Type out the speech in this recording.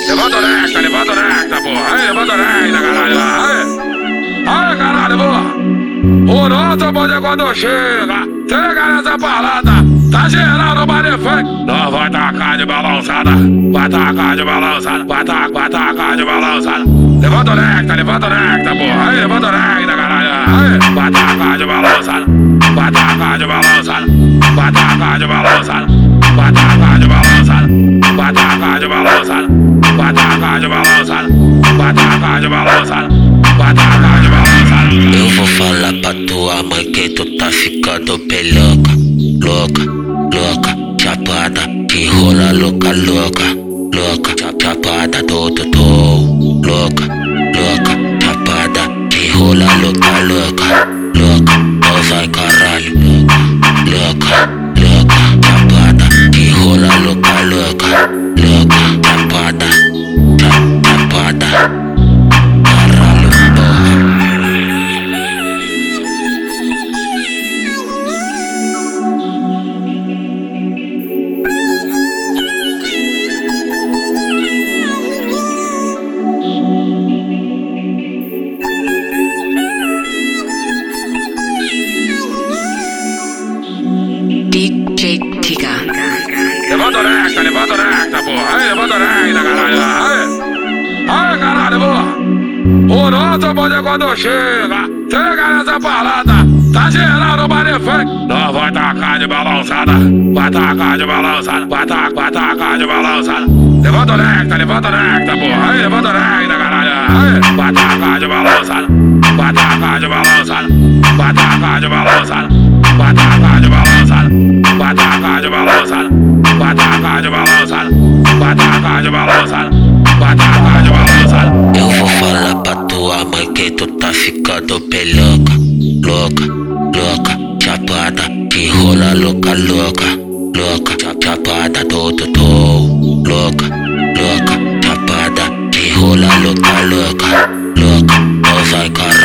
Levanta o necta, porra. Aí, levanta o necta, caralho. Aí, caralho, porra. O nosso bonde quando chega nessa parada. Tá geral no baile funk. Nós vai tacar de balançada. Vai tacar de balançada. Vai tacar de balançada. Levanta o necta, porra. Aí, levanta o necta, caralho. Aí, vai tacar de balançada. Vai tacar de balançada. Vai tacar de balançada. Vai tacar de balançada. Vai tacar de balançada. Vai tacar de balançada. Vai tacar de balançada. Vai tacar de balançada. Eu vou falar pra tua mãe que tu tá ficando bem louca. Louca, louca, chapada, que rola louca, louca. Louca, chapada do tutu. Louca, louca, chapada, que rola louca, louca. Louca, não vai caralho. Louca, louca, chapada, que rola louca, louca. Louca, chapada, chapada, caralho, porra. DJ Tiga. Levanta o necta, porra. Aí, levanta o necta, caralho. Aí, caralho, porra. O nosso bonde quando chega nessa parada. Tá geral no baile funk. Nós vai tacar de balançada. Vai tacar de balançada. Vai tacar de balançada. Levanta o necta, porra. Aí, levanta o necta, caralho. Aí, vai tacar de balançada. Vai tacar de balançada. Vai tacar de balançada. Vai tacar de balançada. Vai tacar de balançada. Vai tacar de balançada. Vai tacar de balançada. Vai tacar de balançada. Eu vou falar pra tua mãe que tu tá ficando bem louca. Louca, louca, chapada, que rola louca, louca. Louca, chapada do tutu. Louca, louca, chapada, que rola louca, louca. Louca, não vai caralho.